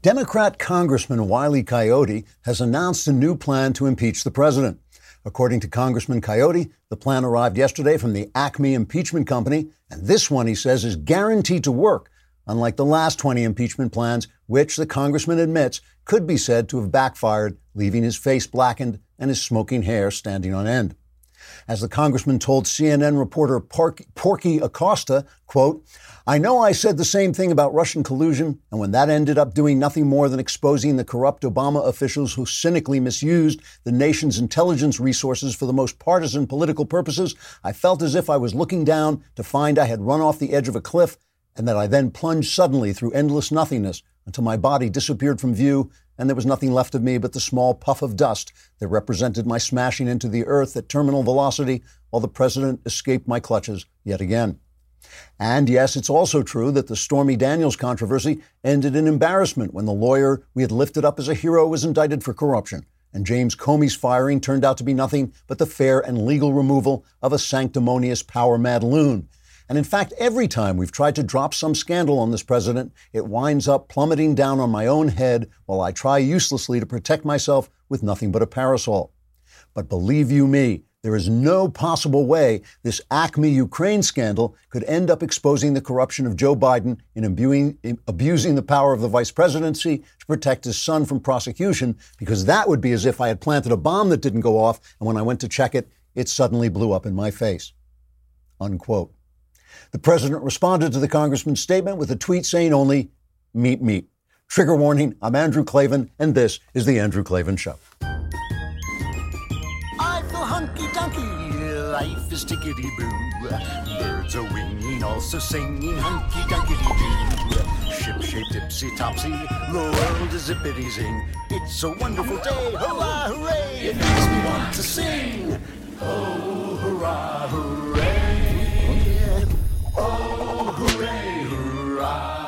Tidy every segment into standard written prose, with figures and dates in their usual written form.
Democrat Congressman Wile E. Coyote has announced a new plan to impeach the president. According to Congressman Coyote, the plan arrived yesterday from the Acme Impeachment Company, and this one, he says, is guaranteed to work, unlike the last 20 impeachment plans, which the congressman admits could be said to have backfired, leaving his face blackened and his smoking hair standing on end. As the congressman told CNN reporter Porky Acosta, quote, "I know I said the same thing about Russian collusion, and when that ended up doing nothing more than exposing the corrupt Obama officials who cynically misused the nation's intelligence resources for the most partisan political purposes, I felt as if I was looking down to find I had run off the edge of a cliff, and that I then plunged suddenly through endless nothingness until my body disappeared from view, and there was nothing left of me but the small puff of dust that represented my smashing into the earth at terminal velocity while the president escaped my clutches yet again." And yes, it's also true that the Stormy Daniels controversy ended in embarrassment when the lawyer we had lifted up as a hero was indicted for corruption, and James Comey's firing turned out to be nothing but the fair and legal removal of a sanctimonious power-mad loon. And in fact, every time we've tried to drop some scandal on this president, it winds up plummeting down on my own head while I try uselessly to protect myself with nothing but a parasol. But believe you me, there is no possible way this Acme Ukraine scandal could end up exposing the corruption of Joe Biden in abusing the power of the vice presidency to protect his son from prosecution, because that would be as if I had planted a bomb that didn't go off, and when I went to check it, it suddenly blew up in my face. Unquote. The president responded to the congressman's statement with a tweet saying only, "Meet, meet." Trigger warning, I'm Andrew Klavan, and this is The Andrew Klavan Show. I feel hunky-dunky, life is tickety-boo. Birds are winging, also singing hunky-dunky-doo. Ship-shaped, ipsy-topsy, the world is zippity-zing. It's a wonderful day, hurrah, hooray! It makes me want to sing. Oh, hurrah, hooray! Oh, hooray, hurrah!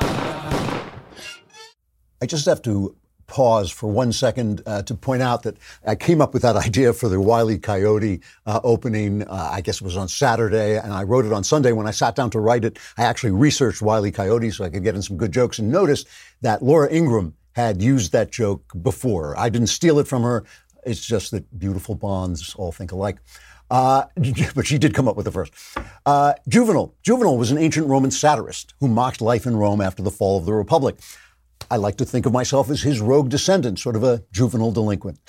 I just have to pause for 1 second to point out that I came up with that idea for the Wile E. Coyote opening, I guess it was on Saturday, and I wrote it on Sunday. When I sat down to write it, I actually researched Wile E. Coyote so I could get in some good jokes, and noticed that Laura Ingraham had used that joke before. I didn't steal it from her. It's just that beautiful bonds all think alike. But she did come up with it first. Juvenal. Juvenal was an ancient Roman satirist who mocked life in Rome after the fall of the Republic. I like to think of myself as his rogue descendant, sort of a juvenile delinquent.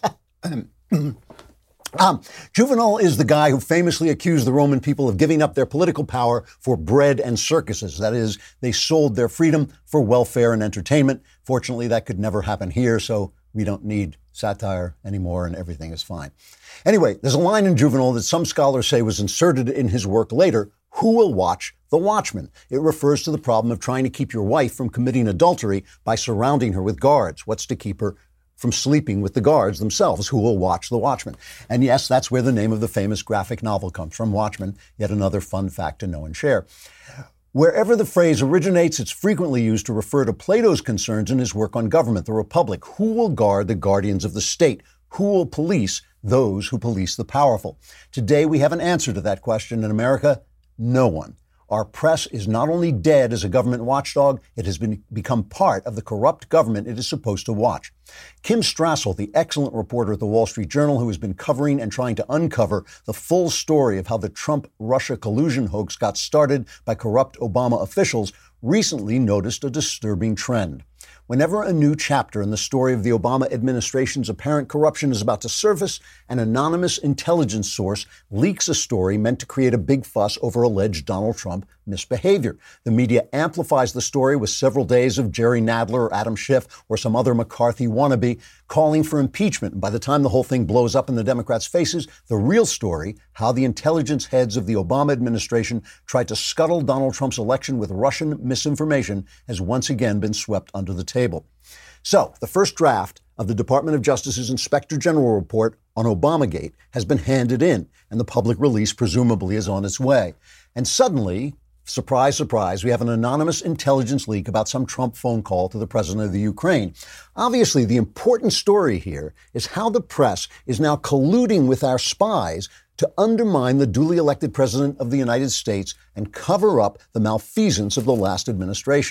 Juvenal is the guy who famously accused the Roman people of giving up their political power for bread and circuses. That is, they sold their freedom for welfare and entertainment. Fortunately, that could never happen here, so we don't need satire anymore and everything is fine. Anyway, there's a line in Juvenal that some scholars say was inserted in his work later. Who will watch the watchman? It refers to the problem of trying to keep your wife from committing adultery by surrounding her with guards. What's to keep her from sleeping with the guards themselves? Who will watch the watchman? And yes, that's where the name of the famous graphic novel comes from, Watchmen, yet another fun fact to know and share. Wherever the phrase originates, it's frequently used to refer to Plato's concerns in his work on government, the Republic. Who will guard the guardians of the state? Who will police those who police the powerful? Today, we have an answer to that question in America. No one. Our press is not only dead as a government watchdog, it has become part of the corrupt government it is supposed to watch. Kim Strassel, the excellent reporter at the Wall Street Journal who has been covering and trying to uncover the full story of how the Trump-Russia collusion hoax got started by corrupt Obama officials, recently noticed a disturbing trend. Whenever a new chapter in the story of the Obama administration's apparent corruption is about to surface, an anonymous intelligence source leaks a story meant to create a big fuss over alleged Donald Trump misbehavior. The media amplifies the story with several days of Jerry Nadler or Adam Schiff or some other McCarthy wannabe calling for impeachment. And by the time the whole thing blows up in the Democrats' faces, the real story, how the intelligence heads of the Obama administration tried to scuttle Donald Trump's election with Russian misinformation, has once again been swept under the table. So, the first draft of the Department of Justice's Inspector General report on Obamagate has been handed in, and the public release presumably is on its way. And suddenly, surprise, surprise, we have an anonymous intelligence leak about some Trump phone call to the president of the Ukraine. Obviously, the important story here is how the press is now colluding with our spies to undermine the duly elected president of the United States and cover up the malfeasance of the last administration.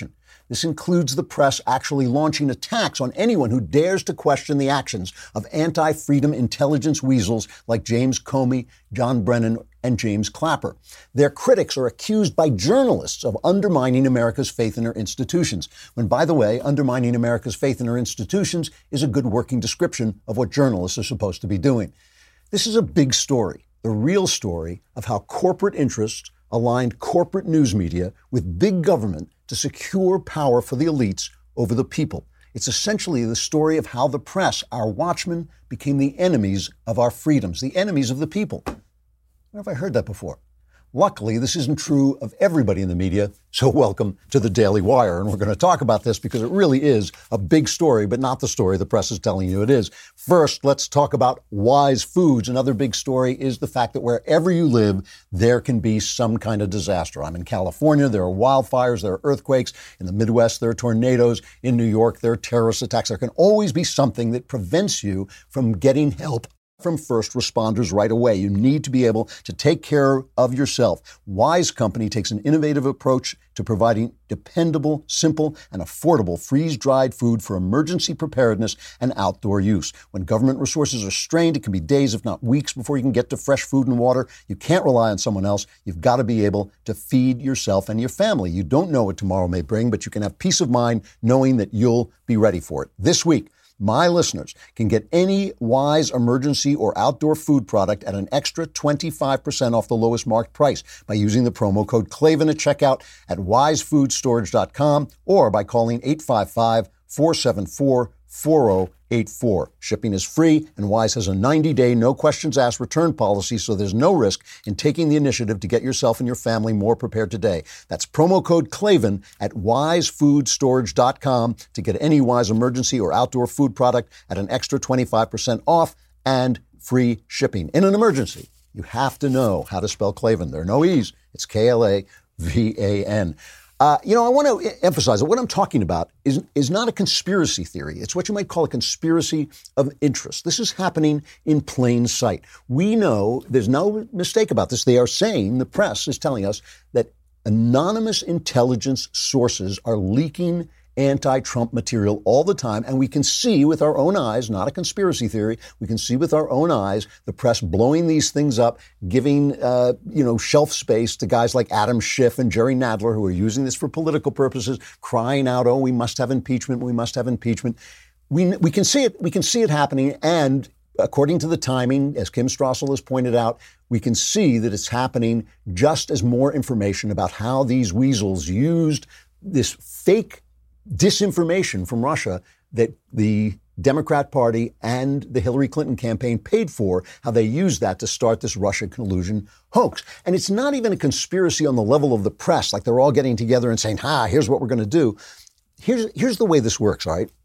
This includes the press actually launching attacks on anyone who dares to question the actions of anti-freedom intelligence weasels like James Comey, John Brennan, and James Clapper. Their critics are accused by journalists of undermining America's faith in her institutions, when, by the way, undermining America's faith in her institutions is a good working description of what journalists are supposed to be doing. This is a big story, the real story of how corporate interests aligned corporate news media with big government to secure power for the elites over the people. It's essentially the story of how the press, our watchmen, became the enemies of our freedoms, the enemies of the people. Where have I heard that before? Luckily, this isn't true of everybody in the media, so welcome to the Daily Wire. And we're going to talk about this because it really is a big story, but not the story the press is telling you it is. First, let's talk about Wise Foods. Another big story is the fact that wherever you live, there can be some kind of disaster. I'm in California, there are wildfires, there are earthquakes. In the Midwest, there are tornadoes. In New York, there are terrorist attacks. There can always be something that prevents you from getting help from first responders right away. You need to be able to take care of yourself. Wise Company takes an innovative approach to providing dependable, simple, and affordable freeze-dried food for emergency preparedness and outdoor use. When government resources are strained, it can be days, if not weeks, before you can get to fresh food and water. You can't rely on someone else. You've got to be able to feed yourself and your family. You don't know what tomorrow may bring, but you can have peace of mind knowing that you'll be ready for it. This week, my listeners can get any Wise emergency or outdoor food product at an extra 25% off the lowest marked price by using the promo code Klavan at checkout at wisefoodstorage.com or by calling 855-474-4084. Shipping is free, and Wise has a 90-day, no-questions-asked return policy, so there's no risk in taking the initiative to get yourself and your family more prepared today. That's promo code Klavan at wisefoodstorage.com to get any Wise emergency or outdoor food product at an extra 25% off and free shipping. In an emergency, you have to know how to spell Klavan. There are no E's. It's Klavan. I want to emphasize that what I'm talking about is not a conspiracy theory. It's what you might call a conspiracy of interest. This is happening in plain sight. We know, there's no mistake about this. They are saying, the press is telling us that anonymous intelligence sources are leaking anti-Trump material all the time, and we can see with our own eyes, not a conspiracy theory, we can see with our own eyes the press blowing these things up, giving shelf space to guys like Adam Schiff and Jerry Nadler who are using this for political purposes, crying out, "Oh, we must have impeachment, we must have impeachment." We can see it happening, and according to the timing, as Kim Strassel has pointed out, we can see that it's happening just as more information about how these weasels used this fake disinformation from Russia that the Democrat Party and the Hillary Clinton campaign paid for, how they used that to start this Russia collusion hoax. And it's not even a conspiracy on the level of the press, like they're all getting together and saying, here's what we're going to do. Here's the way this works, all right?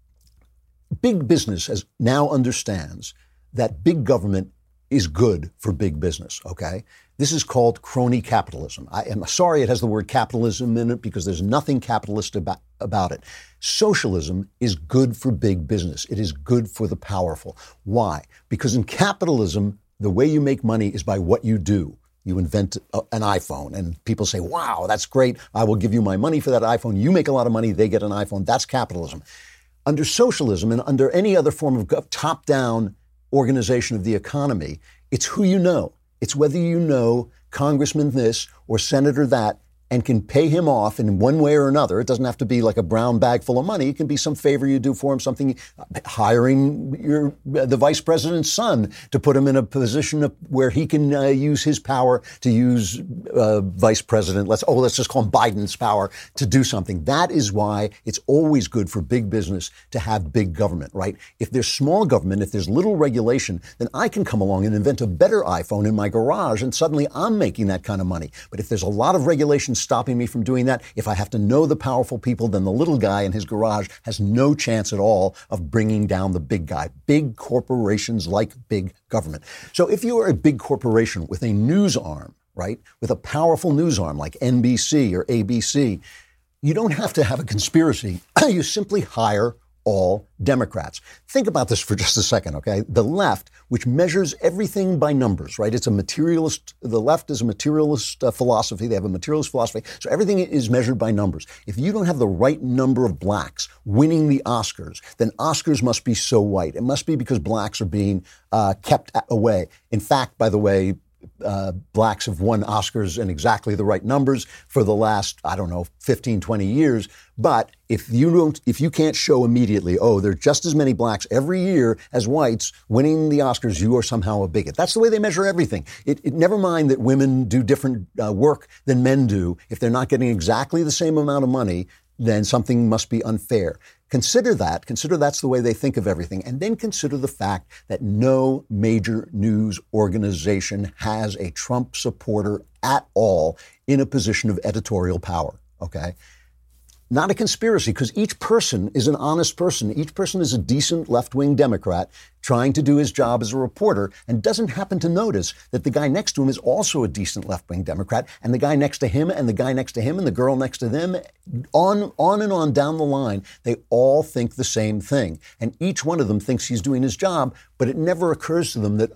Big business now understands that big government is good for big business, okay? This is called crony capitalism. I am sorry it has the word capitalism in it because there's nothing capitalist about it. Socialism is good for big business. It is good for the powerful. Why? Because in capitalism, the way you make money is by what you do. You invent an iPhone and people say, wow, that's great. I will give you my money for that iPhone. You make a lot of money, they get an iPhone. That's capitalism. Under socialism and under any other form of top-down organization of the economy, it's who you know. It's whether you know Congressman this or Senator that and can pay him off in one way or another. It doesn't have to be like a brown bag full of money. It can be some favor you do for him, something hiring the vice president's son to put him in a position where he can use his power to use vice president. Let's just call him Biden's power to do something. That is why it's always good for big business to have big government, right? If there's small government, if there's little regulation, then I can come along and invent a better iPhone in my garage and suddenly I'm making that kind of money. But if there's a lot of regulation stopping me from doing that, if I have to know the powerful people, then the little guy in his garage has no chance at all of bringing down the big guy. Big corporations like big government. So if you are a big corporation with a news arm, right, with a powerful news arm like NBC or ABC, you don't have to have a conspiracy. You simply hire all Democrats. Think about this for just a second, okay? The left, which measures everything by numbers, right? It's a materialist, the left is a materialist philosophy. They have a materialist philosophy. So everything is measured by numbers. If you don't have the right number of blacks winning the Oscars, then Oscars must be so white. It must be because blacks are being kept away. In fact, by the way, blacks have won Oscars in exactly the right numbers for the last, 15, 20 years. But if you can't show immediately, there are just as many blacks every year as whites winning the Oscars, you are somehow a bigot. That's the way they measure everything. It never mind that women do different work than men do. If they're not getting exactly the same amount of money, then something must be unfair. Consider that's the way they think of everything. And then consider the fact that no major news organization has a Trump supporter at all in a position of editorial power, okay? Not a conspiracy, because each person is an honest person. Each person is a decent left-wing Democrat trying to do his job as a reporter and doesn't happen to notice that the guy next to him is also a decent left-wing Democrat, and the guy next to him and the guy next to him and the girl next to them, on and on down the line, they all think the same thing. And each one of them thinks he's doing his job, but it never occurs to them that,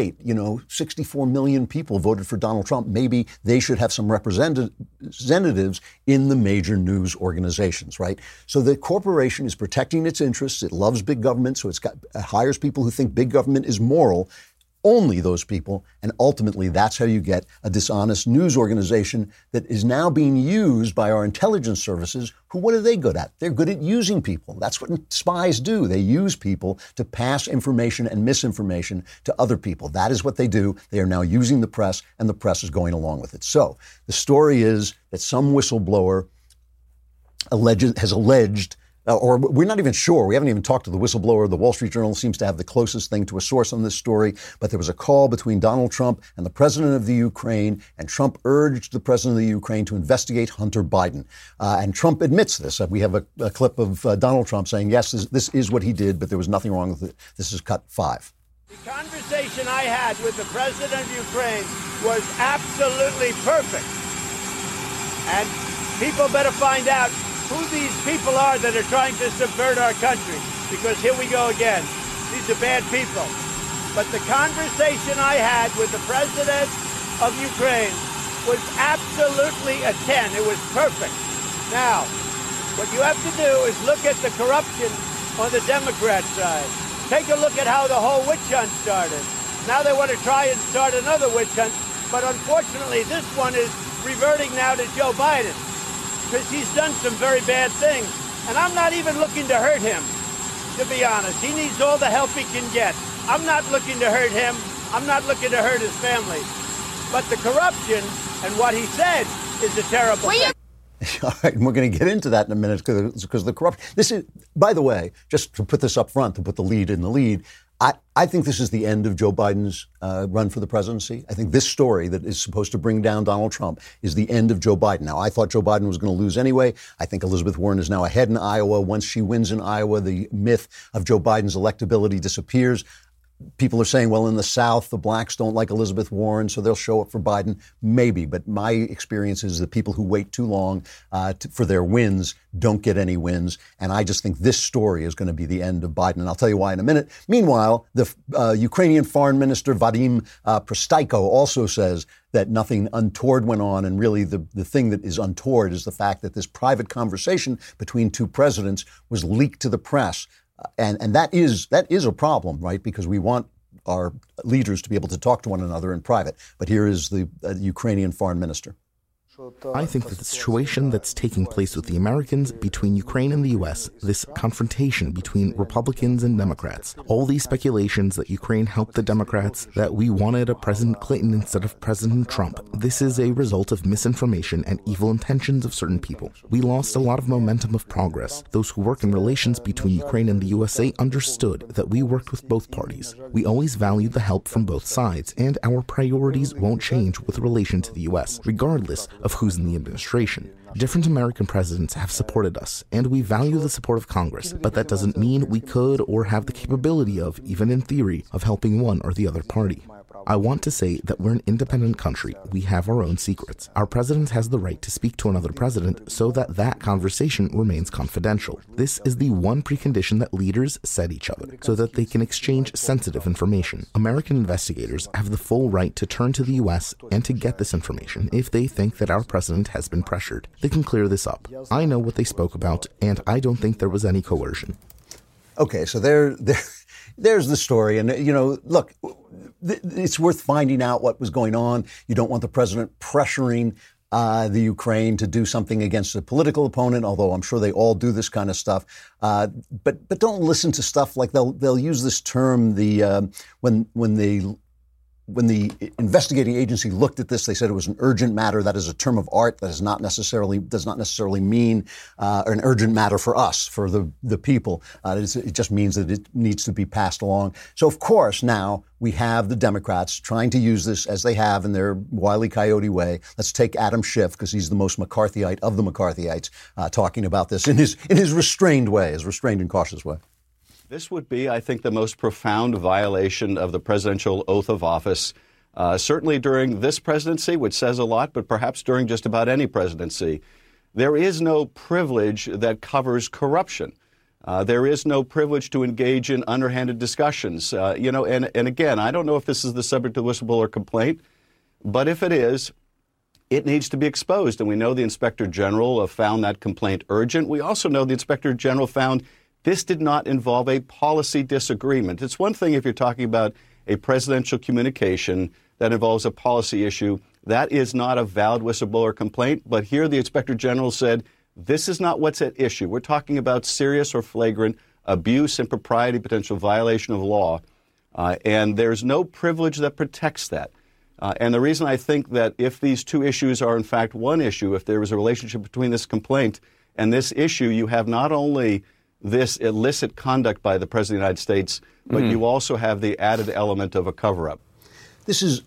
64 million people voted for Donald Trump. Maybe they should have some representatives in the major news organizations, right? So the corporation is protecting its interests. It loves big government, so it hires people who think big government is moral, only those people, and ultimately that's how you get a dishonest news organization that is now being used by our intelligence services, who, what are they good at? They're good at using people. That's what spies do. They use people to pass information and misinformation to other people. That is what they do. They are now using the press, and the press is going along with it. So the story is that some whistleblower has alleged, or we're not even sure. We haven't even talked to the whistleblower. The Wall Street Journal seems to have the closest thing to a source on this story. But there was a call between Donald Trump and the president of the Ukraine, and Trump urged the president of the Ukraine to investigate Hunter Biden. And Trump admits this. We have a clip of Donald Trump saying, yes, this is what he did, but there was nothing wrong with it. This is cut 5. The conversation I had with the president of Ukraine was absolutely perfect. And people better find out who these people are that are trying to subvert our country, because here we go again. These are bad people. But the conversation I had with the president of Ukraine was absolutely a 10. It was perfect. Now, what you have to do is look at the corruption on the Democrat side. Take a look at how the whole witch hunt started. Now they want to try and start another witch hunt, but unfortunately this one is reverting now to Joe Biden, because he's done some very bad things. And I'm not even looking to hurt him, to be honest. He needs all the help he can get. I'm not looking to hurt him. I'm not looking to hurt his family. But the corruption and what he said is a terrible thing. All right, and we're going to get into that in a minute because the corruption. This is, by the way, just to put this up front, to put the lead in the lead, I think this is the end of Joe Biden's run for the presidency. I think this story that is supposed to bring down Donald Trump is the end of Joe Biden. Now, I thought Joe Biden was going to lose anyway. I think Elizabeth Warren is now ahead in Iowa. Once she wins in Iowa, the myth of Joe Biden's electability disappears. People are saying, well, in the South, the blacks don't like Elizabeth Warren, so they'll show up for Biden. Maybe, but my experience is that people who wait too long for their wins don't get any wins. And I just think this story is going to be the end of Biden. And I'll tell you why in a minute. Meanwhile, the Ukrainian Foreign Minister Vadim Prystaiko also says that nothing untoward went on. And really the thing that is untoward is the fact that this private conversation between two presidents was leaked to the press. And that is a problem, right? Because we want our leaders to be able to talk to one another in private. But here is the Ukrainian foreign minister. I think that the situation that's taking place with the Americans, between Ukraine and the U.S., this confrontation between Republicans and Democrats, all these speculations that Ukraine helped the Democrats, that we wanted a President Clinton instead of President Trump, this is a result of misinformation and evil intentions of certain people. We lost a lot of momentum of progress. Those who work in relations between Ukraine and the USA understood that we worked with both parties. We always valued the help from both sides, and our priorities won't change with relation to the U.S., regardless of who's in the administration. Different American presidents have supported us, and we value the support of Congress, but that doesn't mean we could or have the capability of, even in theory, of helping one or the other party. I want to say that we're an independent country. We have our own secrets. Our president has the right to speak to another president so that that conversation remains confidential. This is the one precondition that leaders set each other, so that they can exchange sensitive information. American investigators have the full right to turn to the U.S. and to get this information if they think that our president has been pressured. They can clear this up. I know what they spoke about, and I don't think there was any coercion. Okay, so there's the story. And, look, it's worth finding out what was going on. You don't want the president pressuring the Ukraine to do something against a political opponent, although I'm sure they all do this kind of stuff. But don't listen to stuff like they'll use this term, when the investigating agency looked at this, they said it was an urgent matter. That is a term of art that does not necessarily mean an urgent matter for us, for the people. It just means that it needs to be passed along. So, of course, now we have the Democrats trying to use this, as they have in their Wile E. Coyote way. Let's take Adam Schiff, because he's the most McCarthyite of the McCarthyites, talking about this in his restrained way, his restrained and cautious way. This would be, I think, the most profound violation of the presidential oath of office, certainly during this presidency, which says a lot, but perhaps during just about any presidency. There is no privilege that covers corruption. There is no privilege to engage in underhanded discussions. And again, I don't know if this is the subject of the whistleblower complaint, but if it is, it needs to be exposed. And we know the Inspector General found that complaint urgent. We also know the Inspector General found this did not involve a policy disagreement. It's one thing if you're talking about a presidential communication that involves a policy issue. That is not a valid whistleblower complaint. But here the Inspector General said, this is not what's at issue. We're talking about serious or flagrant abuse, impropriety, potential violation of law. And there's no privilege that protects that. And the reason I think that if these two issues are in fact one issue, if there was a relationship between this complaint and this issue, you have not only this illicit conduct by the President of the United States, but you also have the added element of a cover-up. This is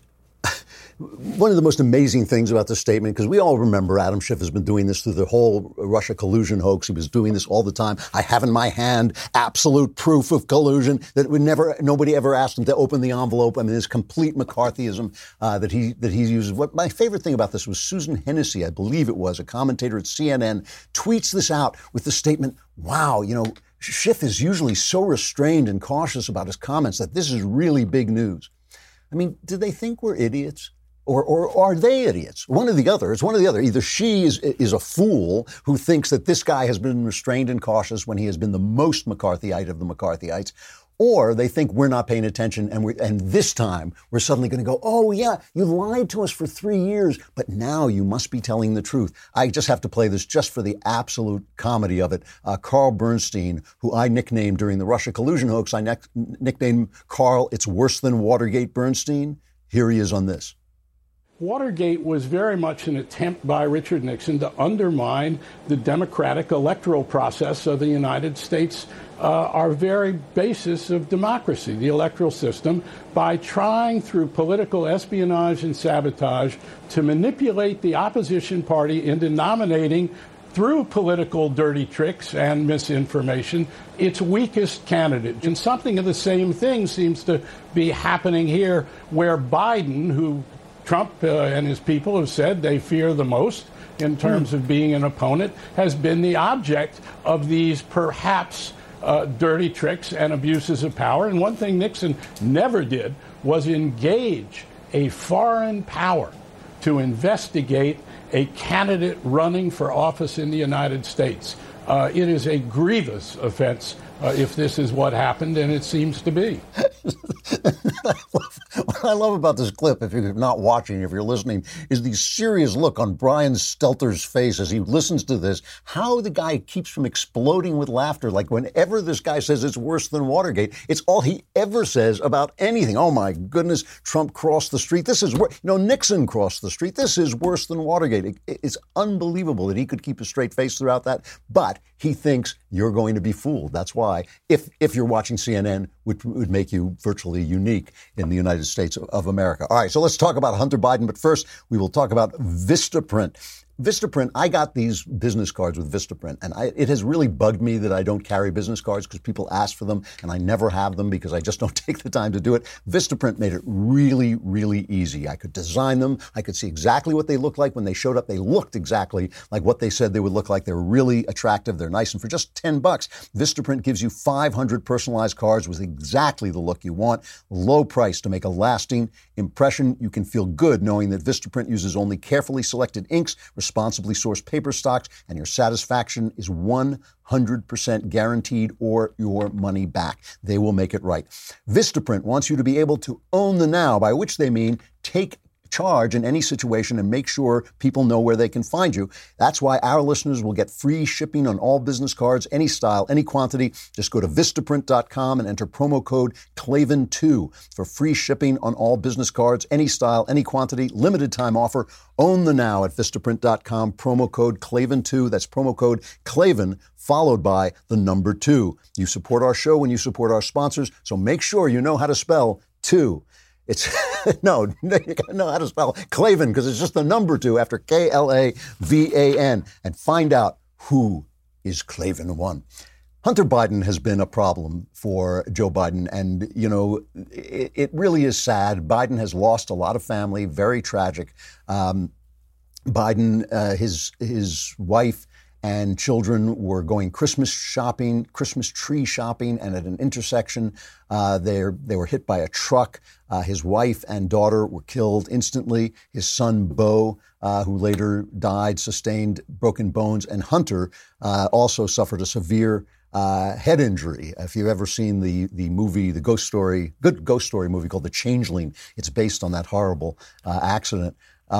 one of the most amazing things about this statement, because we all remember Adam Schiff has been doing this through the whole Russia collusion hoax. He was doing this all the time. I have in my hand absolute proof of collusion that nobody ever asked him to open the envelope. I mean, this complete McCarthyism that he uses. What my favorite thing about this was Susan Hennessy, I believe it was, a commentator at CNN, tweets this out with the statement, wow, Schiff is usually so restrained and cautious about his comments that this is really big news. I mean, do they think we're idiots? Or are they idiots? One or the other. It's one or the other. Either she is a fool who thinks that this guy has been restrained and cautious when he has been the most McCarthyite of the McCarthyites, or they think we're not paying attention and this time we're suddenly going to go, oh, yeah, you lied to us for 3 years, but now you must be telling the truth. I just have to play this just for the absolute comedy of it. Carl Bernstein, who I nicknamed during the Russia collusion hoax, I nicknamed Carl, it's worse than Watergate Bernstein. Here he is on this. Watergate was very much an attempt by Richard Nixon to undermine the democratic electoral process of the United States, our very basis of democracy, the electoral system, by trying through political espionage and sabotage to manipulate the opposition party into nominating, through political dirty tricks and misinformation, its weakest candidate. And something of the same thing seems to be happening here, where Biden, who Trump and his people have said they fear the most in terms of being an opponent, has been the object of these perhaps dirty tricks and abuses of power. And one thing Nixon never did was engage a foreign power to investigate a candidate running for office in the United States. It is a grievous offense if this is what happened, and it seems to be. What I love about this clip, if you're not watching, if you're listening, is the serious look on Brian Stelter's face as he listens to this, how the guy keeps from exploding with laughter. Like whenever this guy says it's worse than Watergate, it's all he ever says about anything. Oh, my goodness, Trump crossed the street. This is worse. Nixon crossed the street. This is worse than Watergate. It's unbelievable that he could keep a straight face throughout that. But he thinks you're going to be fooled. That's why, if you're watching CNN, which would make you virtually unique in the United States of America. All right, so let's talk about Hunter Biden. But first, we will talk about Vistaprint. Vistaprint, I got these business cards with Vistaprint, and it has really bugged me that I don't carry business cards because people ask for them, and I never have them because I just don't take the time to do it. Vistaprint made it really, really easy. I could design them. I could see exactly what they looked like when they showed up. They looked exactly like what they said they would look like. They were really attractive. They're nice. And for just $10, Vistaprint gives you 500 personalized cards with exactly the look you want. Low price to make a lasting impression. You can feel good knowing that Vistaprint uses only carefully selected inks, responsibly sourced paper stocks, and your satisfaction is 100% guaranteed or your money back. They will make it right. Vistaprint wants you to be able to own the now, by which they mean take charge in any situation and make sure people know where they can find you. That's why our listeners will get free shipping on all business cards, any style, any quantity. Just go to Vistaprint.com and enter promo code Klavan2 for free shipping on all business cards, any style, any quantity, limited time offer. Own the now at Vistaprint.com, promo code Klavan2. That's promo code Klavan followed by the number 2. You support our show when you support our sponsors, so make sure you know how to spell 2. It's no, you gotta know how to spell Klavan because it's just the number 2 after Klavan, and find out who is Klavan 1. Hunter Biden has been a problem for Joe Biden, and it really is sad. Biden has lost a lot of family, very tragic. Biden, his wife and children were going Christmas tree shopping, and at an intersection, they were hit by a truck. His wife and daughter were killed instantly. His son, Beau, who later died, sustained broken bones, and Hunter also suffered a severe head injury. If you've ever seen the movie, good ghost story movie called The Changeling, it's based on that horrible accident.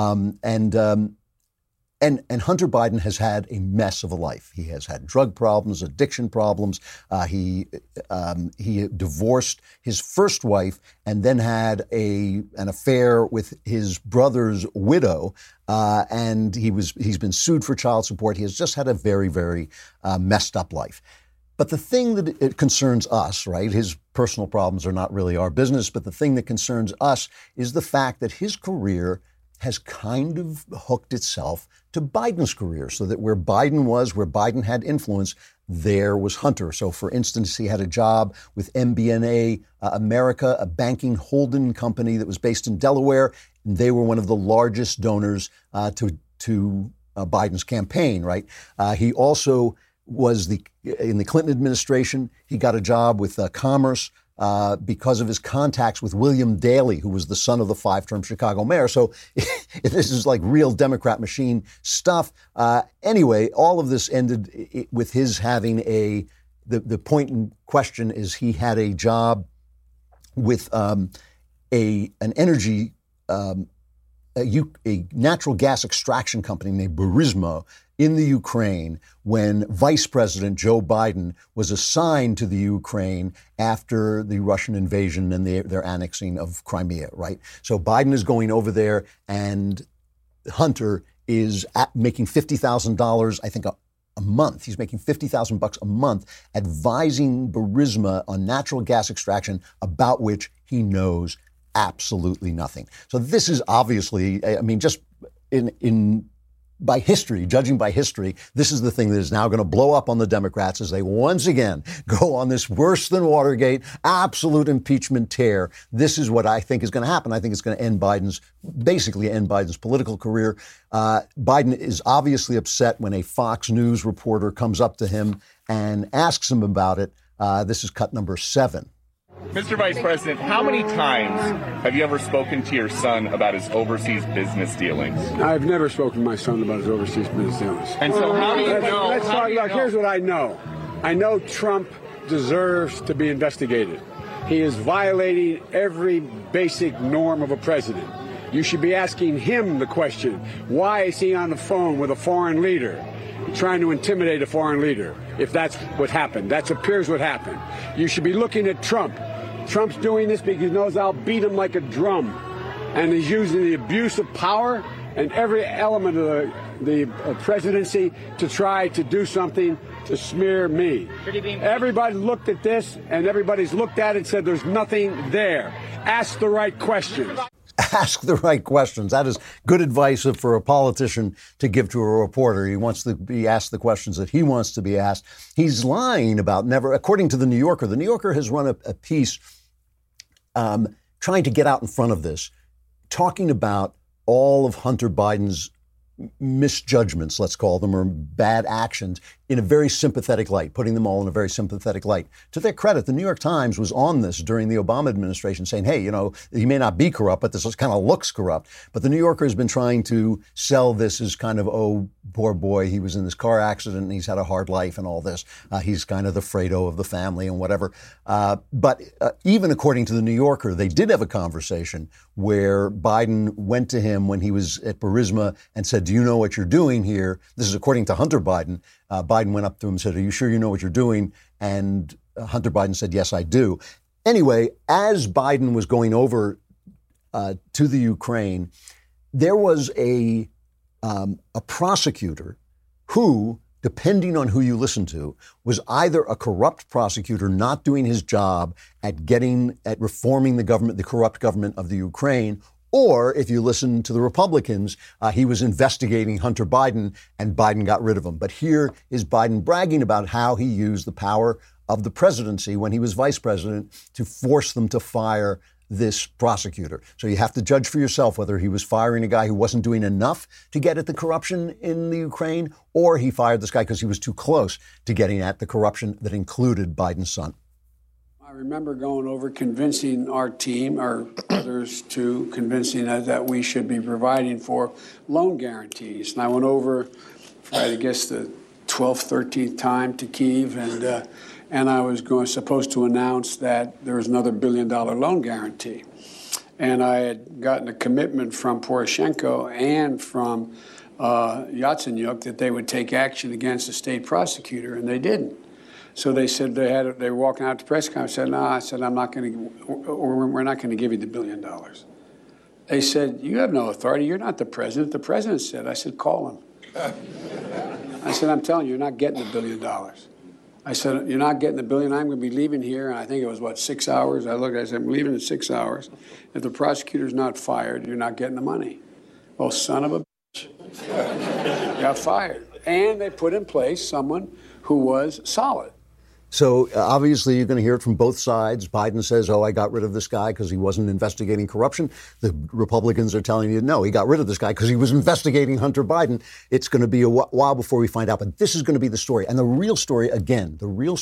And Hunter Biden has had a mess of a life. He has had drug problems, addiction problems. He divorced his first wife and then had an affair with his brother's widow. And he's been sued for child support. He has just had a very, very messed up life. But the thing that it concerns us, right? His personal problems are not really our business, but the thing that concerns us is the fact that his career has kind of hooked itself to Biden's career, so that where Biden had influence, there was Hunter. So, for instance, he had a job with MBNA America, a banking holding company that was based in Delaware. They were one of the largest donors to Biden's campaign, right? He also was in the Clinton administration. He got a job with Commerce because of his contacts with William Daley, who was the son of the 5-term Chicago mayor. So this is like real Democrat machine stuff. Anyway, all of this ended with his having the point in question is he had a job with an energy, a natural gas extraction company named Burisma in the Ukraine when Vice President Joe Biden was assigned to the Ukraine after the Russian invasion and their annexing of Crimea, right? So Biden is going over there, and Hunter is making $50,000, I think, a month. He's making $50,000 a month advising Burisma on natural gas extraction, about which he knows absolutely nothing. So this is obviously, I mean, just by history, judging by history, this is the thing that is now going to blow up on the Democrats as they once again go on this worse than Watergate, absolute impeachment tear. This is what I think is going to happen. I think it's going to basically end Biden's political career. Biden is obviously upset when a Fox News reporter comes up to him and asks him about it. This is cut number 7. Mr. Vice President, how many times have you ever spoken to your son about his overseas business dealings? I've never spoken to my son about his overseas business dealings. And so how do you know? Let's talk about, here's what I know. I know Trump deserves to be investigated. He is violating every basic norm of a president. You should be asking him the question, why is he on the phone with a foreign leader, trying to intimidate a foreign leader? If that's what happened, that appears what happened. You should be looking at Trump. Trump's doing this because he knows I'll beat him like a drum. And he's using the abuse of power and every element of the presidency to try to do something to smear me. Everybody looked at this, and everybody's looked at it and said there's nothing there. Ask the right questions. ask the right questions. That is good advice for a politician to give to a reporter. He wants to be asked the questions that he wants to be asked. He's lying about never, according to The New Yorker. The New Yorker has run a piece trying to get out in front of this, talking about all of Hunter Biden's misjudgments, let's call them, or bad actions in a very sympathetic light, putting them all in a very sympathetic light. To their credit, the New York Times was on this during the Obama administration saying, hey, he may not be corrupt, but this kind of looks corrupt. But the New Yorker has been trying to sell this as kind of, oh, poor boy, he was in this car accident and he's had a hard life and all this. He's kind of the Fredo of the family and whatever. But even according to the New Yorker, they did have a conversation where Biden went to him when he was at Burisma and said, do you know what you're doing here? This is according to Hunter Biden. Biden went up to him and said, are you sure you know what you're doing? And Hunter Biden said, yes, I do. Anyway, as Biden was going over to the Ukraine, there was a prosecutor who, depending on who you listen to, was either a corrupt prosecutor not doing his job at reforming the government, the corrupt government of the Ukraine, or if you listen to the Republicans, he was investigating Hunter Biden and Biden got rid of him. But here is Biden bragging about how he used the power of the presidency when he was vice president to force them to fire this prosecutor. So you have to judge for yourself whether he was firing a guy who wasn't doing enough to get at the corruption in the Ukraine, or he fired this guy because he was too close to getting at the corruption that included Biden's son. I remember going over convincing our team, or others too, convincing us that we should be providing for loan guarantees. And I went over for, I guess, the 12th, 13th time to Kyiv, and I was supposed to announce that there was another $1 billion loan guarantee. And I had gotten a commitment from Poroshenko and from Yatsenyuk that they would take action against the state prosecutor, and they didn't. So they said they were walking out to press conference. I said, no, we're not going to give you the $1 billion. They said, you have no authority. You're not the president. The president said. I said, call him. I said, I'm telling you, you're not getting the $1 billion. I said, you're not getting the $1 billion. I'm going to be leaving here. And I think it was, 6 hours? I said, I'm leaving in 6 hours. If the prosecutor's not fired, you're not getting the money. Well, son of a bitch. Got fired. And they put in place someone who was solid. So obviously you're going to hear it from both sides. Biden says, I got rid of this guy because he wasn't investigating corruption. The Republicans are telling you, no, he got rid of this guy because he was investigating Hunter Biden. It's going to be a while before we find out. But this is going to be the story. And the real story again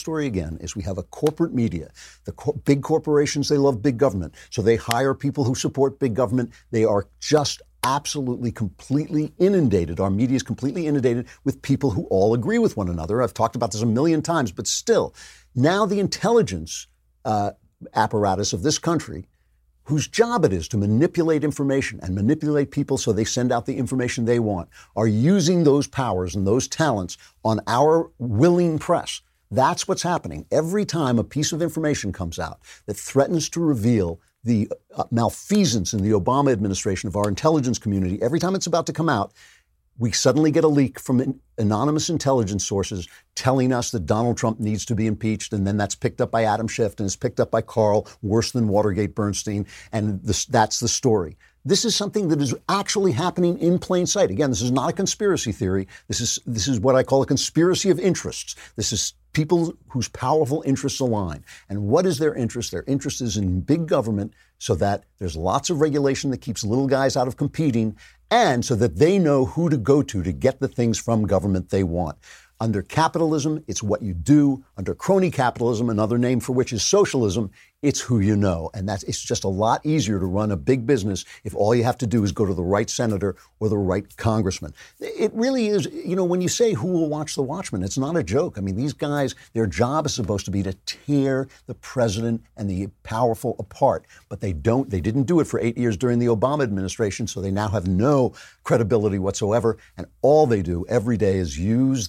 is we have a corporate media. The big corporations, they love big government. So they hire people who support big government. They are just absolutely completely inundated. Our media is completely inundated with people who all agree with one another. I've talked about this a million times, but still, now the intelligence apparatus of this country, whose job it is to manipulate information and manipulate people so they send out the information they want, are using those powers and those talents on our willing press. That's what's happening. Every time a piece of information comes out that threatens to reveal the malfeasance in the Obama administration of our intelligence community, every time it's about to come out, we suddenly get a leak from anonymous intelligence sources telling us that Donald Trump needs to be impeached, and then that's picked up by Adam Schiff, and it's picked up by Carl, worse than Watergate Bernstein, and that's the story. This is something that is actually happening in plain sight. Again, this is not a conspiracy theory. This is what I call a conspiracy of interests. This is people whose powerful interests align. And what is their interest? Their interest is in big government so that there's lots of regulation that keeps little guys out of competing, and so that they know who to go to get the things from government they want. Under capitalism, it's what you do. Under crony capitalism, another name for which is socialism, it's who you know. And it's just a lot easier to run a big business if all you have to do is go to the right senator or the right congressman. It really is, when you say who will watch the Watchmen, it's not a joke. I mean, these guys, their job is supposed to be to tear the president and the powerful apart. But they didn't do it for 8 years during the Obama administration, so they now have no credibility whatsoever. And all they do every day is use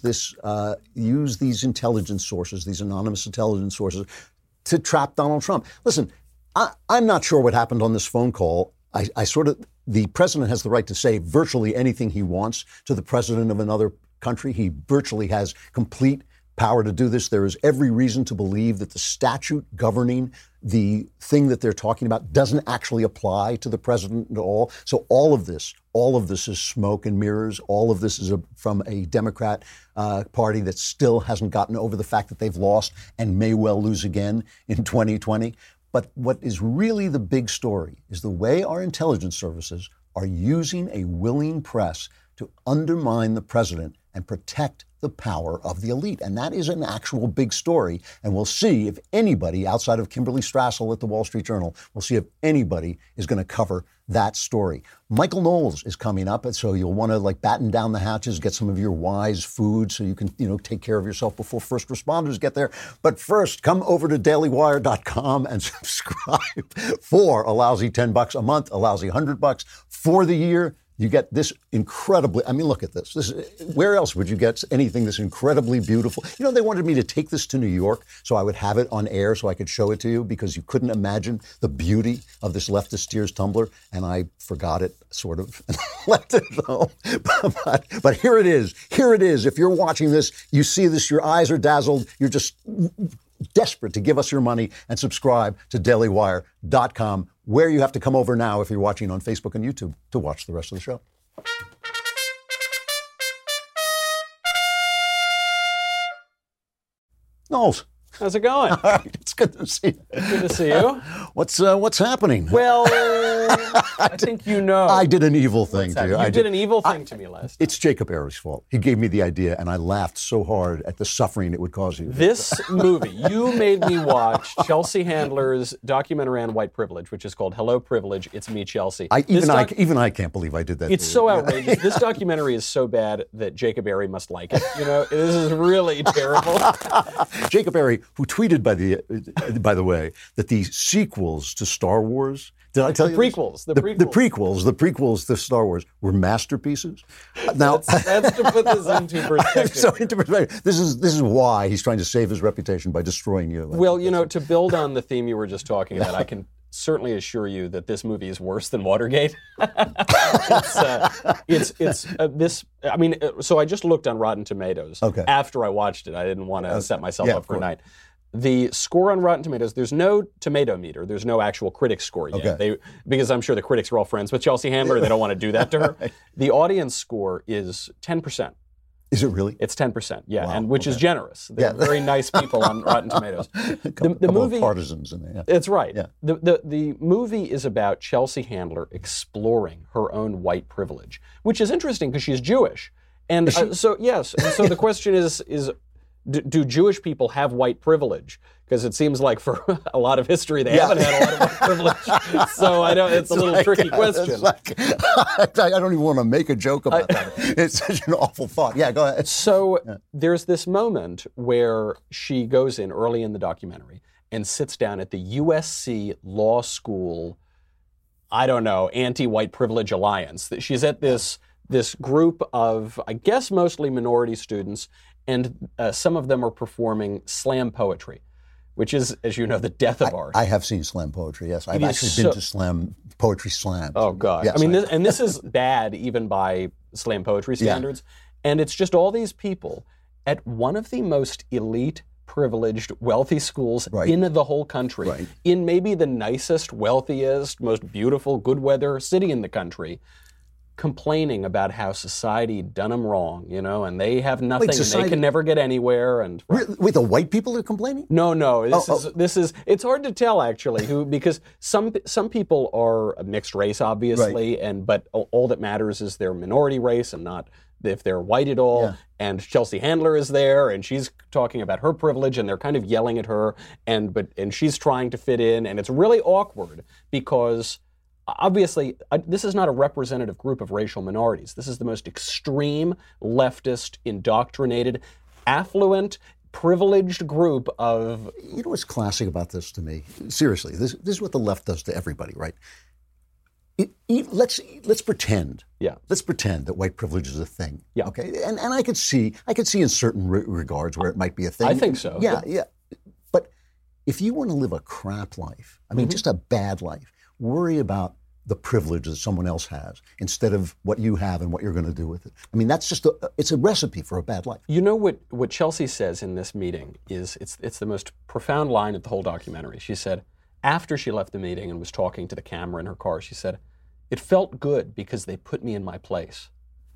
these intelligence sources, these anonymous intelligence sources, to trap Donald Trump. Listen, I'm not sure what happened on this phone call. The president has the right to say virtually anything he wants to the president of another country. He virtually has complete power to do this. There is every reason to believe that the statute governing the thing that they're talking about doesn't actually apply to the president at all. So all of this is smoke and mirrors. All of this is from a Democrat party that still hasn't gotten over the fact that they've lost and may well lose again in 2020. But what is really the big story is the way our intelligence services are using a willing press to undermine the president and protect the power of the elite. And that is an actual big story. And we'll see if anybody outside of Kimberly Strassel at the Wall Street Journal, we'll see if anybody is going to cover that story. Michael Knowles is coming up, and so you'll want to batten down the hatches, get some of your wise food so you can, take care of yourself before first responders get there. But first, come over to dailywire.com and subscribe for a lousy $10 a month, a lousy $100 for the year. You get this incredibly, look at this. Where else would you get anything this incredibly beautiful? They wanted me to take this to New York so I would have it on air so I could show it to you because you couldn't imagine the beauty of this Leftist Tears tumbler, and I forgot it, sort of, and left it at home. But here it is. Here it is. If you're watching this, you see this, your eyes are dazzled, you're just desperate to give us your money and subscribe to dailywire.com, where you have to come over now if you're watching on Facebook and YouTube to watch the rest of the show. Knowles. How's it going? All right, it's good to see you. Good to see you. What's happening? Well, I think you know. I did an evil thing to you. You did an evil thing to me last night. It's Jacob Airy's fault. He gave me the idea, and I laughed so hard at the suffering it would cause you. This movie, you made me watch Chelsea Handler's documentary on white privilege, which is called Hello Privilege, It's Me, Chelsea. Even I can't believe I did that. It's so outrageous. This documentary is so bad that Jacob Airy must like it. This is really terrible. Jacob Airy, who tweeted, by the way, that the sequels to Star Wars, did I tell you this? The prequels to Star Wars were masterpieces. Now that's to put this into perspective. So into perspective, this is why he's trying to save his reputation by destroying you. Well, to build on the theme you were just talking about, I can certainly assure you that this movie is worse than Watergate. So I just looked on Rotten Tomatoes. Okay. After I watched it. I didn't want to set myself up for a night. The score on Rotten Tomatoes, there's no tomato meter. There's no actual critic score yet. Okay. Because I'm sure the critics are all friends with Chelsea Handler. They don't want to do that to her. Right. The audience score is 10%. Is it really? It's 10%, yeah, wow, and which is generous. They're very nice people on Rotten Tomatoes. The movie, of partisans in there. Yeah. That's right. Yeah. The movie is about Chelsea Handler exploring her own white privilege, which is interesting because she's Jewish. And so the question is do Jewish people have white privilege? Because it seems like for a lot of history they haven't had a lot of white privilege. So it's a little tricky question. I don't even want to make a joke about that. It's such an awful thought. Yeah, go ahead. So there's this moment where she goes in early in the documentary and sits down at the USC Law School, anti-white privilege alliance. She's at this group of, I guess, mostly minority students, and some of them are performing slam poetry, which is, as you know, the death of art. I have seen slam poetry, yes. I've actually been to poetry slams. Oh, God. Yes, this is bad even by slam poetry standards. Yeah. And it's just all these people at one of the most elite, privileged, wealthy schools in the whole country, in maybe the nicest, wealthiest, most beautiful, good weather city in the country, complaining about how society done them wrong, and they have nothing, and they can never get anywhere. And wait, the white people are complaining? No. This is. It's hard to tell actually, because some people are mixed race, obviously, but all that matters is their minority race and not if they're white at all. Yeah. And Chelsea Handler is there, and she's talking about her privilege, and they're kind of yelling at her, and she's trying to fit in, and it's really awkward because. Obviously, this is not a representative group of racial minorities. This is the most extreme, leftist, indoctrinated, affluent, privileged group of... You know what's classic about this to me? Seriously, this is what the left does to everybody, right? Let's pretend. Yeah. Let's pretend that white privilege is a thing. Yeah. Okay. And I could see in certain regards where it might be a thing. I think so. Yeah. But if you want to live a crap life, just a bad life, worry about the privilege that someone else has instead of what you have and what you're going to do with it. I mean, that's just it's a recipe for a bad life. You know what Chelsea says in this meeting is it's the most profound line of the whole documentary. She said, after she left the meeting and was talking to the camera in her car, she said, "It felt good because they put me in my place."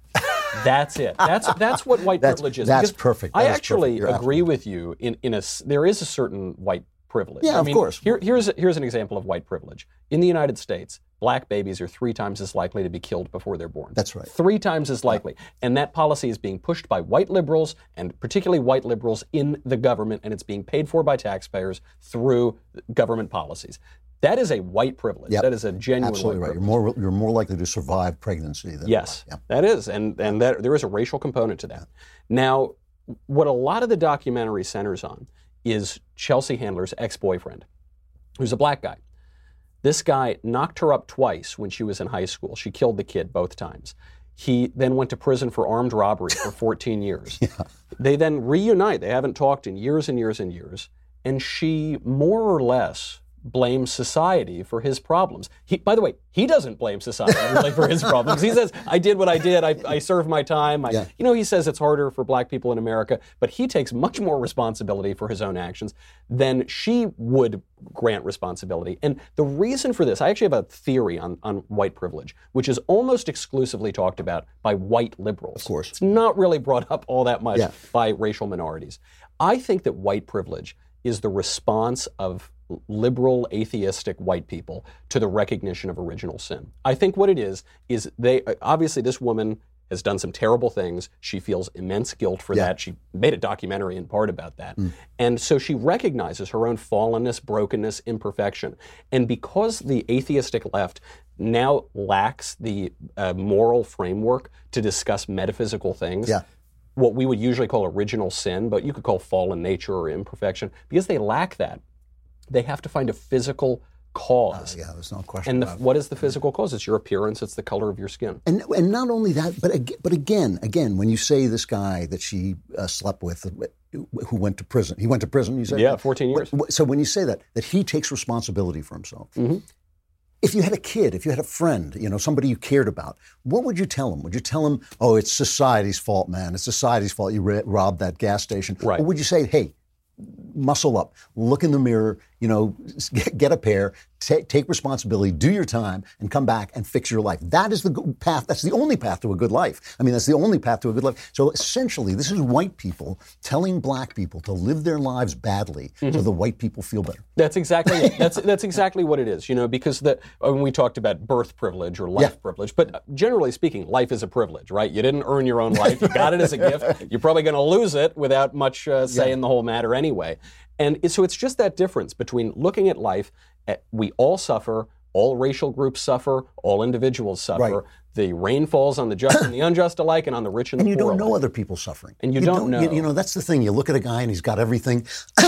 That's it. That's what white privilege is. That's perfect. I actually agree with you. There is a certain white privilege. Yeah, of course. Here's an example of white privilege. In the United States, black babies are 3 times as likely to be killed before they're born. That's right. 3 times as likely. And that policy is being pushed by white liberals, and particularly white liberals in the government, and it's being paid for by taxpayers through government policies. That is a white privilege. Yep. That is a genuine Absolutely white right. privilege. You're more likely to survive pregnancy than yes, that is, and that there is a racial component to that. Now, what a lot of the documentary centers on is Chelsea Handler's ex-boyfriend, who's a black guy. This guy knocked her up twice when she was in high school. She killed the kid both times. He then went to prison for armed robbery for 14 years. Yeah. They then reunite. They haven't talked in years and years and years. And she more or less blames society for his problems. By the way, he doesn't blame society really for his problems. He says, I did what I did. I served my time. He says it's harder for black people in America, but he takes much more responsibility for his own actions than she would grant responsibility. And the reason for this, I actually have a theory on white privilege, which is almost exclusively talked about by white liberals. Of course. It's not really brought up all that much by racial minorities. I think that white privilege is the response of liberal, atheistic white people to the recognition of original sin. I think what it is they obviously this woman has done some terrible things. She feels immense guilt for that. She made a documentary in part about that. And so she recognizes her own fallenness, brokenness, imperfection. And because the atheistic left now lacks the moral framework to discuss metaphysical things, what we would usually call original sin, but you could call fallen nature or imperfection, because they lack that, they have to find a physical cause. There's no question. And what is the physical cause? It's your appearance. It's the color of your skin. And not only that, but again, when you say this guy that she slept with, who went to prison, he went to prison. You said 14 years. So when you say that he takes responsibility for himself. Mm-hmm. If you had a kid, if you had a friend, somebody you cared about, what would you tell him? Would you tell him, "Oh, it's society's fault, man. It's society's fault you robbed that gas station"? Right. Or would you say, "Hey, muscle up, look in the mirror, get a pair, take responsibility, do your time, and come back and fix your life"? That is the path. That's the only path to a good life. I mean, that's the only path to a good life. So essentially, this is white people telling black people to live their lives badly so the white people feel better. That's exactly it. That's exactly what it is. Because when we talked about birth privilege or life privilege, but generally speaking, life is a privilege, right? You didn't earn your own life. You got it as a gift. You're probably going to lose it without much say in the whole matter anyway. And so it's just that difference between looking at life. We all suffer. All racial groups suffer. All individuals suffer. Right. The rain falls on the just and the unjust alike, and on the rich and the poor. And you don't know other people suffering. And you don't know. That's the thing. You look at a guy and he's got everything.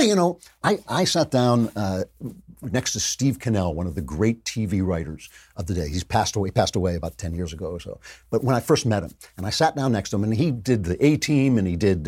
I sat down next to Steve Cannell, one of the great TV writers of the day. He's passed away about 10 years ago or so. But when I first met him, and I sat down next to him, and he did the A-Team, and he did,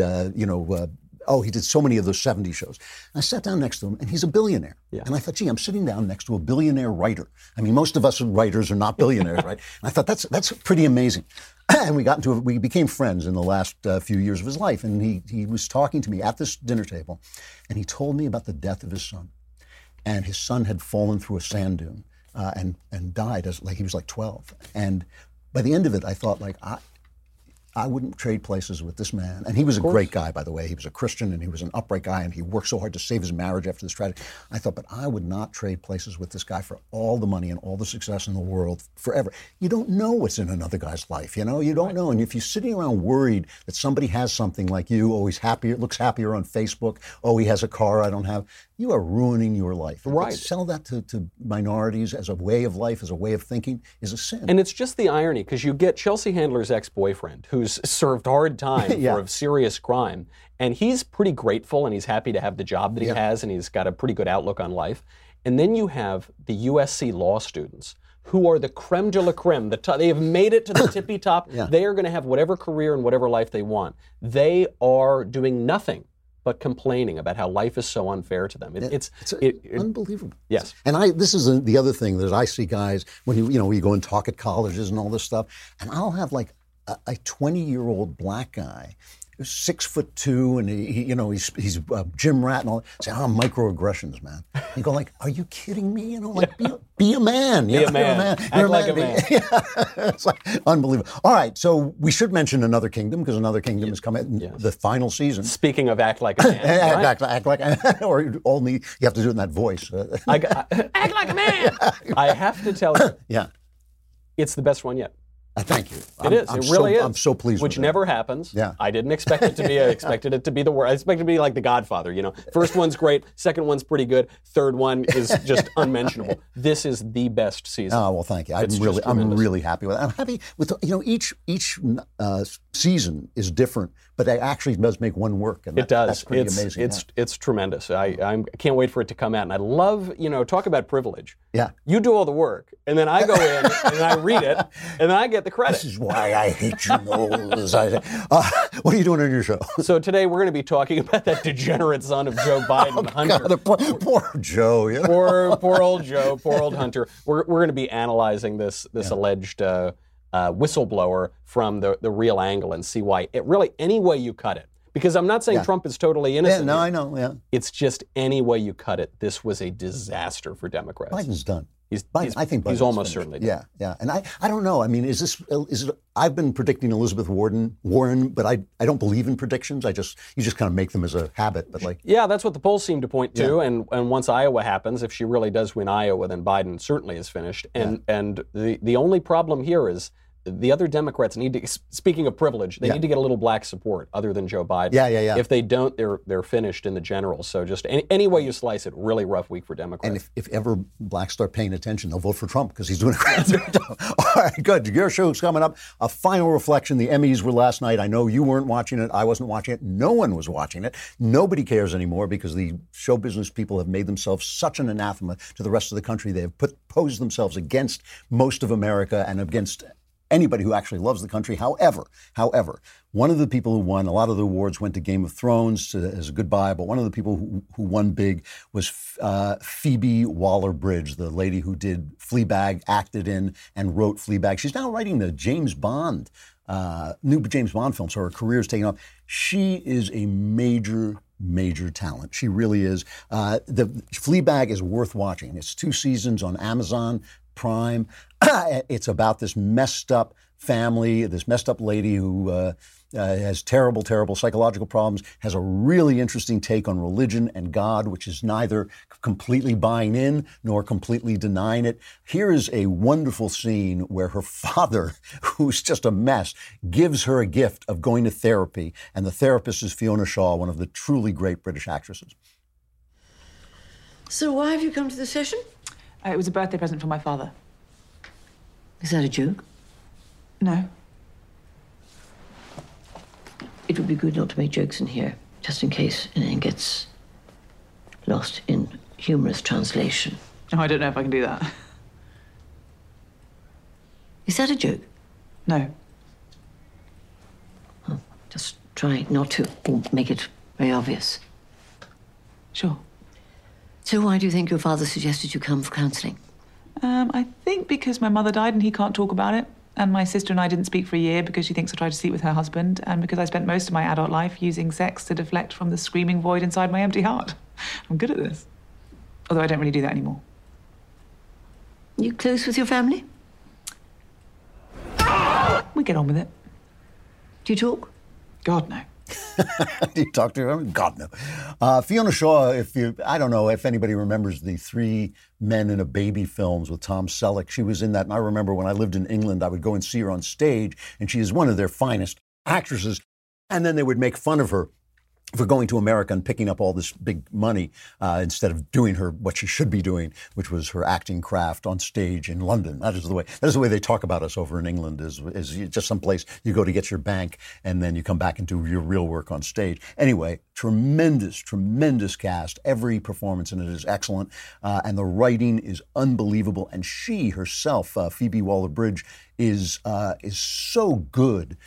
he did so many of those 70s shows. And I sat down next to him, and he's a billionaire. Yeah. And I thought, I'm sitting down next to a billionaire writer. I mean, most of us writers are not billionaires, right? And I thought, that's pretty amazing. And we became friends in the last few years of his life. And he was talking to me at this dinner table, and he told me about the death of his son. And his son had fallen through a sand dune and died he was like 12. And by the end of it, I thought, I wouldn't trade places with this man. And he was a great guy, by the way. He was a Christian, and he was an upright guy, and he worked so hard to save his marriage after this tragedy. I thought, but I would not trade places with this guy for all the money and all the success in the world forever. You don't know what's in another guy's life, You don't know. And if you're sitting around worried that somebody has something like you, he's happier, looks happier on Facebook, he has a car I don't have, you are ruining your life. Right. But sell that to minorities as a way of life, as a way of thinking, is a sin. And it's just the irony, because you get Chelsea Handler's ex-boyfriend, who's served hard time for a serious crime, and he's pretty grateful, and he's happy to have the job that he has, and he's got a pretty good outlook on life. And then you have the USC law students, who are the creme de la creme. They have made it to the tippy top. They are going to have whatever career and whatever life they want. They are doing nothing but complaining about how life is so unfair to them. It's unbelievable. Yes. And this is the other thing that I see guys when we go and talk at colleges and all this stuff, and I'll have like a 20-year-old black guy, 6'2", and he's a gym rat and all. Say, microaggressions, man. You go like, are you kidding me? Like be a man. Be a man. Act like a man. It's like unbelievable. All right, so we should mention Another Kingdom because Another Kingdom is coming the final season. Speaking of act like a man, act like, or only you have to do it in that voice. Act like a man. I have to tell you, it's the best one yet. Thank you. It is. It really is. I'm so pleased with it. Which never happens. Yeah. I didn't expect it to be. I expected it to be the worst. I expected it to be like The Godfather. First one's great. Second one's pretty good. Third one is just unmentionable. This is the best season. Oh well, thank you. I'm really happy with it. I'm happy with each season is different, but it actually does make one work. And it does. That's pretty amazing. It's tremendous. I can't wait for it to come out. And I love talk about privilege. Yeah. You do all the work, and then I go in and I read it, and then I get the credit. This is why I hate you, Knowles. What are you doing on your show? So today we're going to be talking about that degenerate son of Joe Biden, Hunter. God, poor Joe. Poor old Joe, poor old Hunter. We're going to be analyzing this alleged whistleblower from the real angle and see why it really, any way you cut it. Because I'm not saying Trump is totally innocent. Yeah, no, I know, yeah. It's just any way you cut it, this was a disaster for Democrats. Biden's done. I think he's almost certainly done. Yeah. And I don't know. I mean, is it? I've been predicting Elizabeth Warren, but I don't believe in predictions. You just kind of make them as a habit. But that's what the polls seem to point to. And once Iowa happens, if she really does win Iowa, then Biden certainly is finished. And the only problem here is the other Democrats need to, speaking of privilege, they need to get a little black support other than Joe Biden. Yeah. If they don't, they're finished in the general. So just any way you slice it, really rough week for Democrats. And if ever blacks start paying attention, they'll vote for Trump because he's doing a great job. All right, good. Your show's coming up. A final reflection. The Emmys were last night. I know you weren't watching it. I wasn't watching it. No one was watching it. Nobody cares anymore because the show business people have made themselves such an anathema to the rest of the country. They have posed themselves against most of America and against anybody who actually loves the country. However, one of the people who won, a lot of the awards went to Game of Thrones as a goodbye, but one of the people who won big was Phoebe Waller-Bridge, the lady who did Fleabag, acted in and wrote Fleabag. She's now writing the James Bond, new James Bond film, so her career is taking off. She is a major talent. She really is. The Fleabag is worth watching. It's 2 seasons on Amazon Prime. It's about this messed up family, this messed up lady who has terrible psychological problems, has a really interesting take on religion and God, which is neither completely buying in nor completely denying it. Here is a wonderful scene where her father, who's just a mess, gives her a gift of going to therapy, and the therapist is Fiona Shaw, one of the truly great British actresses. So why have you come to the session? It was a birthday present for my father. Is that a joke? No. It would be good not to make jokes in here, just in case anything gets lost in humorous translation. Oh, I don't know if I can do that. Is that a joke? No. Oh, just try not to make it very obvious. Sure. So why do you think your father suggested you come for counselling? I think because my mother died and he can't talk about it. And my sister and I didn't speak for a year because she thinks I tried to sleep with her husband, and because I spent most of my adult life using sex to deflect from the screaming void inside my empty heart. I'm good at this. Although I don't really do that anymore. You close with your family? We get on with it. Do you talk? God, no. Do you talk to him? God, no. Fiona Shaw, I don't know if anybody remembers the 3 Men and a Baby films with Tom Selleck. She was in that, and I remember when I lived in England, I would go and see her on stage, and she is one of their finest actresses. And then they would make fun of her for going to America and picking up all this big money instead of doing what she should be doing, which was her acting craft on stage in London. That is the way they talk about us over in England, is just some place you go to get your bank and then you come back and do your real work on stage. Anyway, tremendous cast. Every performance in it is excellent, and the writing is unbelievable. And she herself, Phoebe Waller-Bridge, is so good.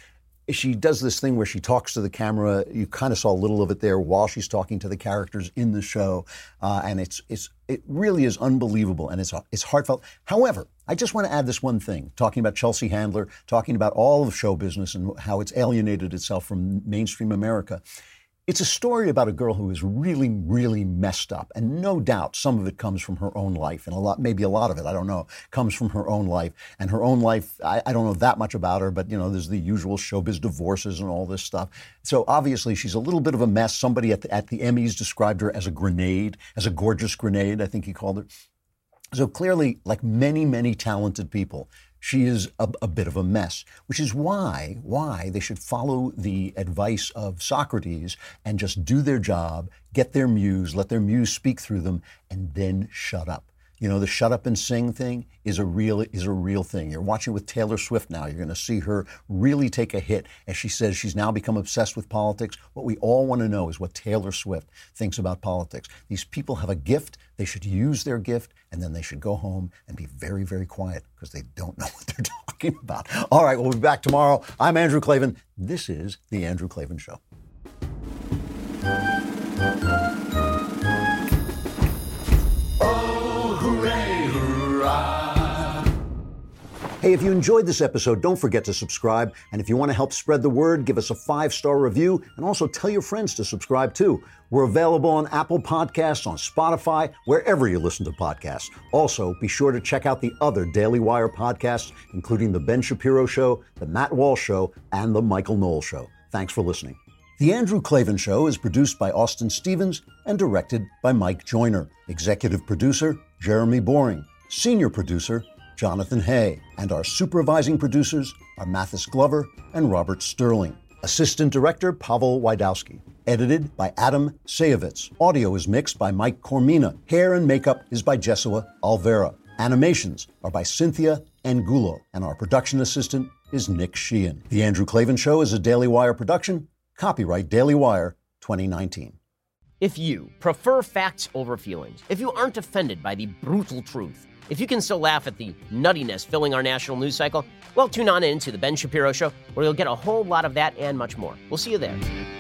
she does this thing where she talks to the camera. You kind of saw a little of it there while she's talking to the characters in the show, and it really is unbelievable, and it's heartfelt. However, I just want to add this one thing, talking about Chelsea Handler, talking about all of show business and how it's alienated itself from mainstream America. It's a story about a girl who is really, really messed up, and no doubt some of it comes from her own life, and maybe a lot of it, I don't know, comes from her own life. And her own life, I don't know that much about her, but there's the usual showbiz divorces and all this stuff. So obviously she's a little bit of a mess. Somebody at the Emmys described her as a grenade, as a gorgeous grenade, I think he called her. So clearly, like many, many talented people, she is a bit of a mess, which is why they should follow the advice of Socrates and just do their job, get their muse, let their muse speak through them, and then shut up. The shut up and sing thing is a real thing. You're watching with Taylor Swift now. You're going to see her really take a hit as she says she's now become obsessed with politics. What we all want to know is what Taylor Swift thinks about politics. These people have a gift. They should use their gift, and then they should go home and be very, very quiet because they don't know what they're talking about. All right, we'll be back tomorrow. I'm Andrew Klavan. This is The Andrew Klavan Show. Hey, if you enjoyed this episode, don't forget to subscribe. And if you want to help spread the word, give us a 5-star review and also tell your friends to subscribe too. We're available on Apple Podcasts, on Spotify, wherever you listen to podcasts. Also, be sure to check out the other Daily Wire podcasts, including The Ben Shapiro Show, The Matt Walsh Show, and The Michael Knowles Show. Thanks for listening. The Andrew Klavan Show is produced by Austin Stevens and directed by Mike Joyner. Executive producer, Jeremy Boring. Senior producer, Jonathan Hay. And our supervising producers are Mathis Glover and Robert Sterling. Assistant director, Pavel Wydowski. Edited by Adam Sayevitz. Audio is mixed by Mike Cormina. Hair and makeup is by Jesua Alvera. Animations are by Cynthia Angulo. And our production assistant is Nick Sheehan. The Andrew Klavan Show is a Daily Wire production. Copyright Daily Wire 2019. If you prefer facts over feelings, if you aren't offended by the brutal truth, if you can still laugh at the nuttiness filling our national news cycle, well, tune on in to The Ben Shapiro Show, where you'll get a whole lot of that and much more. We'll see you there.